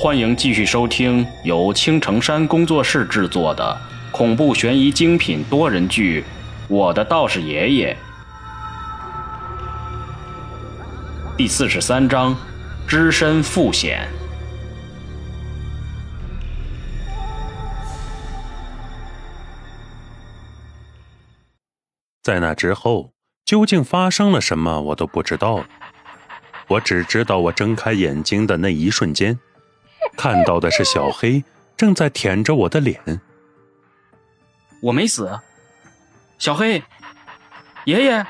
欢迎继续收听由青城山工作室制作的恐怖悬疑精品多人剧《我的道士爷爷》第43章：只身赴险。 在那之后，究竟发生了什么，我都不知道了。我只知道，我睁开眼睛的那一瞬间，看到的是小黑正在舔着我的脸。 我没死，小黑，爷爷。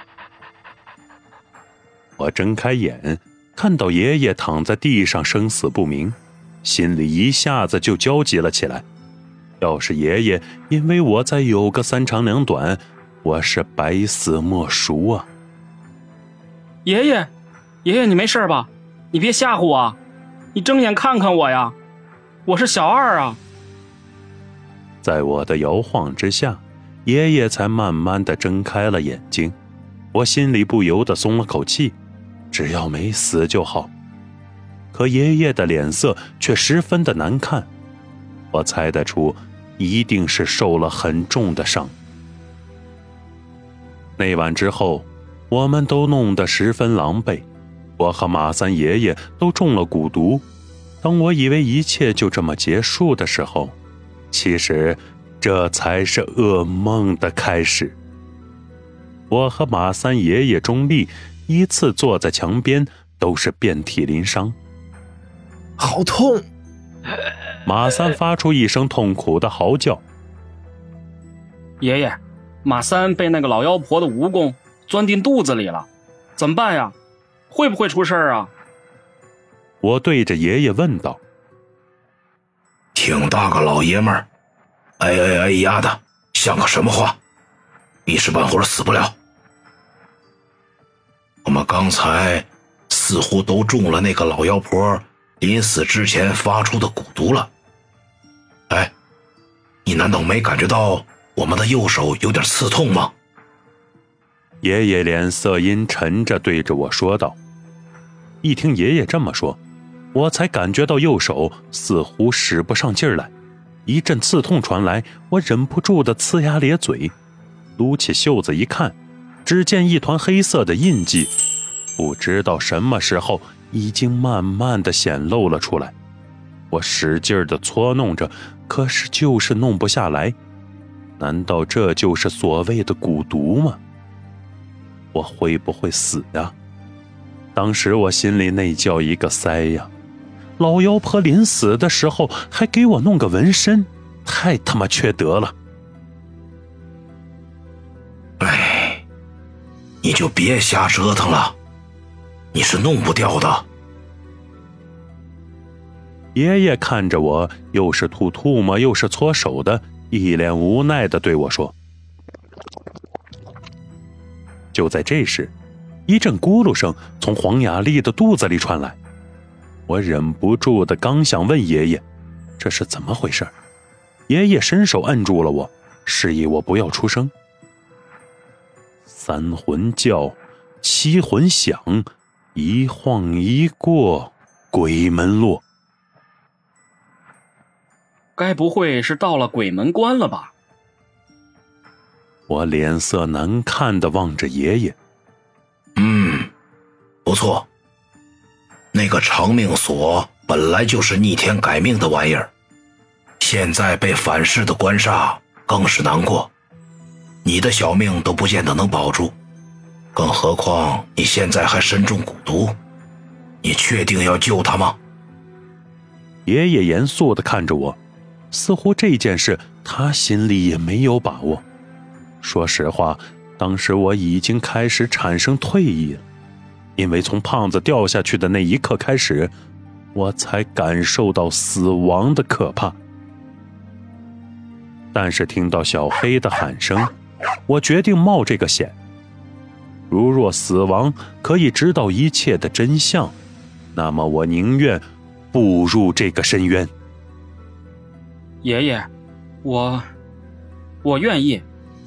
我睁开眼，看到爷爷躺在地上生死不明，心里一下子就焦急了起来。要是爷爷因为我再有个三长两短，我是百死莫赎啊！ 爷爷，爷爷，你没事吧？你别吓唬我，你睁眼看看我呀，我是小二啊！ 在我的摇晃之下，爷爷才慢慢地睁开了眼睛。我心里不由得松了口气，只要没死就好。可爷爷的脸色却十分的难看，我猜得出，一定是受了很重的伤。那晚之后，我们都弄得十分狼狈，我和马三爷爷都中了蛊毒。当我以为一切就这么结束的时候，其实这才是噩梦的开始。我和马三爷爷中立，依次坐在墙边，都是遍体鳞伤。 好痛！ 马三发出一声痛苦的嚎叫。 爷爷，马三被那个老妖婆的蜈蚣钻进肚子里了，怎么办呀？会不会出事啊？ 我对着爷爷问道。 挺大个老爷们儿，哎哎哎呀的，像个什么话？一时半会儿死不了。我们刚才似乎都中了那个老妖婆临死之前发出的蛊毒了。哎，你难道没感觉到我们的右手有点刺痛吗？ 爷爷脸色阴沉着对着我说道。一听爷爷这么说，我才感觉到右手似乎使不上劲来，一阵刺痛传来，我忍不住的呲牙咧嘴，撸起袖子一看，只见一团黑色的印记，不知道什么时候已经慢慢的显露了出来。我使劲的搓弄着，可是就是弄不下来。难道这就是所谓的蛊毒吗？我会不会死呀？当时我心里那叫一个塞呀！老妖婆临死的时候还给我弄个纹身，太他妈缺德了！ 哎，你就别瞎折腾了，你是弄不掉的。 爷爷看着我，又是吐唾沫又是搓手的，一脸无奈地对我说。就在这时，一阵咕噜声从黄雅丽的肚子里传来。我忍不住的刚想问爷爷这是怎么回事，爷爷伸手按住了我，示意我不要出声。三魂叫，七魂响，一晃一过，鬼门落。 该不会是到了鬼门关了吧？ 我脸色难看地望着爷爷。 不错，那个长命锁本来就是逆天改命的玩意儿，现在被反噬的官煞更是难过，你的小命都不见得能保住，更何况你现在还身中蛊毒，你确定要救他吗？ 爷爷严肃地看着我，似乎这件事他心里也没有把握。说实话，当时我已经开始产生退意了，因为从胖子掉下去的那一刻开始，我才感受到死亡的可怕。但是听到小黑的喊声，我决定冒这个险。如若死亡可以知道一切的真相，那么我宁愿步入这个深渊。 爷爷，我愿意。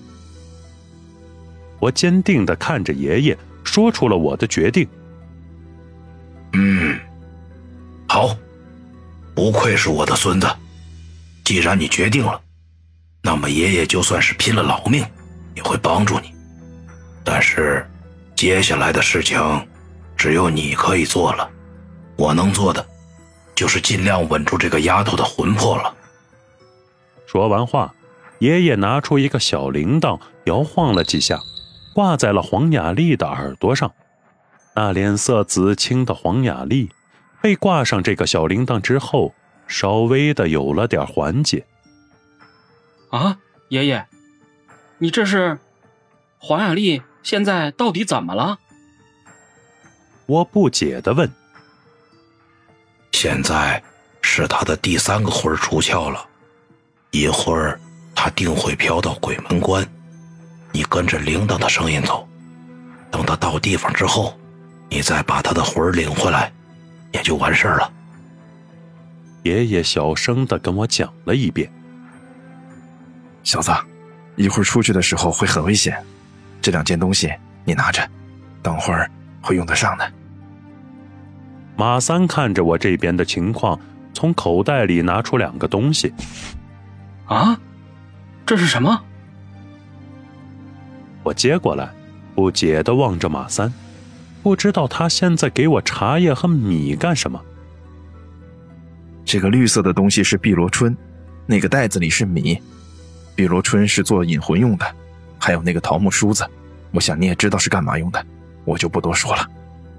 我坚定地看着爷爷，说出了我的决定。 好，不不愧是我的孙子。既然你决定了，那么爷爷就算是拼了老命也会帮助你。但是接下来的事情只有你可以做了，我能做的就是尽量稳住这个丫头的魂魄了。 说完话，爷爷拿出一个小铃铛，摇晃了几下，挂在了黄雅丽的耳朵上。那脸色紫青的黄雅丽被挂上这个小铃铛之后，稍微的有了点缓解。 啊，爷爷，你这是……黄雅丽现在到底怎么了？ 我不解地问。 现在是她的第3个魂出窍了，一会儿她定会飘到鬼门关，你跟着铃铛的声音走，等她到地方之后，你再把她的魂领回来，也就完事了。 爷爷小声地跟我讲了一遍。 小子，一会儿出去的时候会很危险，这2件东西你拿着，等会儿会用得上的。 马三看着我这边的情况，从口袋里拿出2个东西。 啊，这是什么？ 我接过来，不解地望着马三，不知道他现在给我茶叶和米干什么。 这个绿色的东西是碧螺春，那个袋子里是米。碧螺春是做引魂用的，还有那个桃木梳子，我想你也知道是干嘛用的，我就不多说了。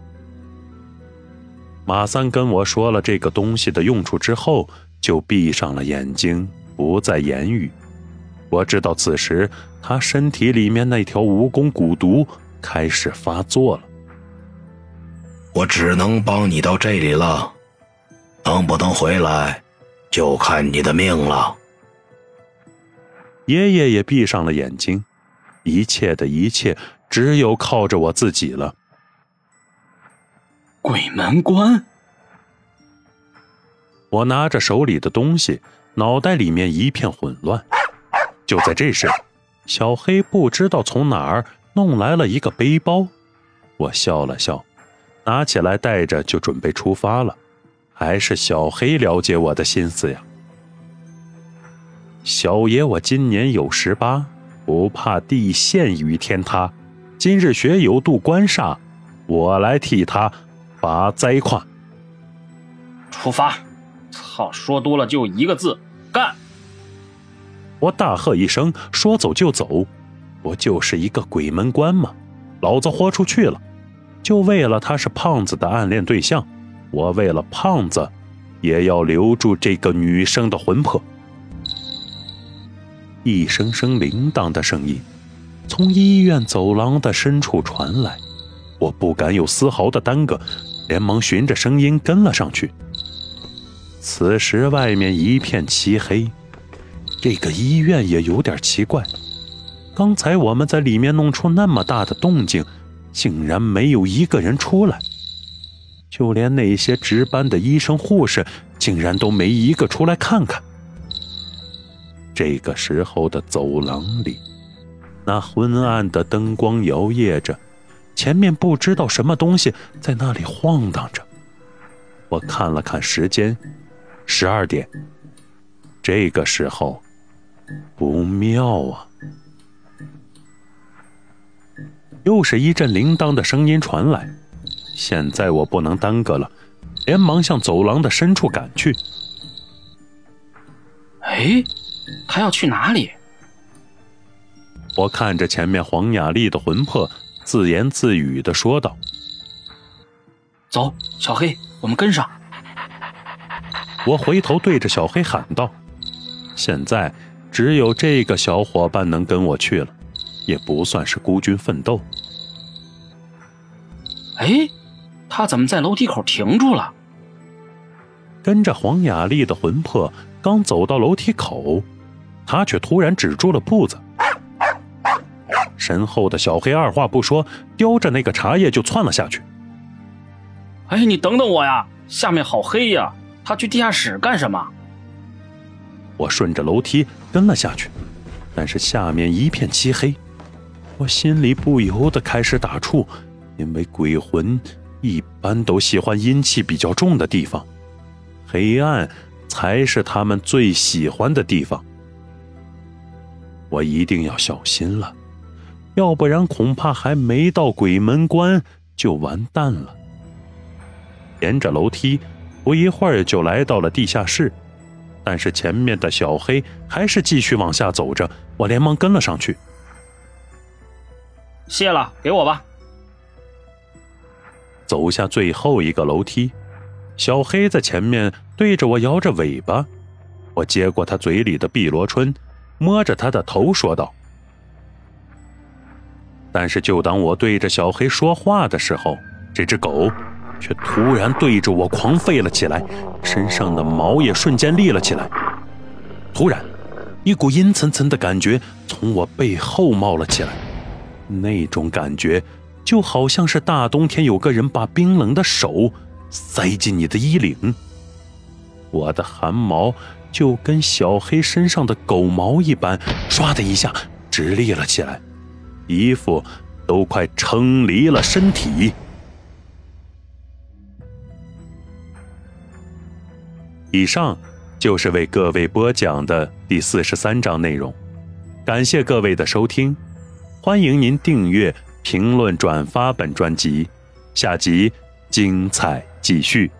马三跟我说了这个东西的用处之后，就闭上了眼睛，不再言语。我知道此时他身体里面那条蜈蚣蛊毒开始发作了。 我只能帮你到这里了，能不能回来就看你的命了。 爷爷也闭上了眼睛，一切的一切只有靠着我自己了。 鬼门关。 我拿着手里的东西，脑袋里面一片混乱。就在这时，小黑不知道从哪儿弄来了一个背包，我笑了笑，拿起来带着就准备出发了。还是小黑了解我的心思呀。小爷我今年有18，不怕地陷与天塌，今日学有渡关煞，我来替他把灾胯。 出发！操，说多了就1个字，干！ 我大喝一声，说走就走。我就是一个鬼门关嘛，老子豁出去了，就为了他是胖子的暗恋对象，我为了胖子也要留住这个女生的魂魄。一声声铃铛的声音从医院走廊的深处传来，我不敢有丝毫的耽搁，连忙循着声音跟了上去。此时外面一片漆黑，这个医院也有点奇怪，刚才我们在里面弄出那么大的动静，竟然没有一个人出来，就连那些值班的医生护士竟然都没一个出来看看。这个时候的走廊里，那昏暗的灯光摇曳着，前面不知道什么东西在那里晃荡着。我看了看时间，12点。这个时候不妙啊！又是一阵铃铛的声音传来，现在我不能耽搁了，连忙向走廊的深处赶去。 哎，他要去哪里？ 我看着前面黄雅丽的魂魄，自言自语地说道： 走，小黑，我们跟上。 我回头对着小黑喊道：现在只有这个小伙伴能跟我去了，也不算是孤军奋斗。 哎，他怎么在楼梯口停住了？ 跟着黄雅丽的魂魄刚走到楼梯口，他却突然止住了步子。身后的小黑二话不说，叼着那个茶叶就窜了下去。 哎，你等等我呀，下面好黑呀，他去地下室干什么？ 我顺着楼梯跟了下去，但是下面一片漆黑，我心里不由得开始打怵，因为鬼魂一般都喜欢阴气比较重的地方，黑暗才是他们最喜欢的地方。我一定要小心了，要不然恐怕还没到鬼门关就完蛋了。沿着楼梯，不一会儿就来到了地下室，但是前面的小黑还是继续往下走着，我连忙跟了上去。 谢了，给我吧。 走下最后一个楼梯，小黑在前面对着我摇着尾巴，我接过他嘴里的碧螺春，摸着他的头说道。但是就当我对着小黑说话的时候，这只狗却突然对着我狂吠了起来，身上的毛也瞬间立了起来。突然，一股阴森森的感觉从我背后冒了起来，那种感觉就好像是大冬天有个人把冰冷的手塞进你的衣领。我的汗毛就跟小黑身上的狗毛一般，唰的一下直立了起来，衣服都快撑离了身体。以上就是为各位播讲的第43章内容，感谢各位的收听，欢迎您订阅、评论、转发本专辑，下集精彩继续。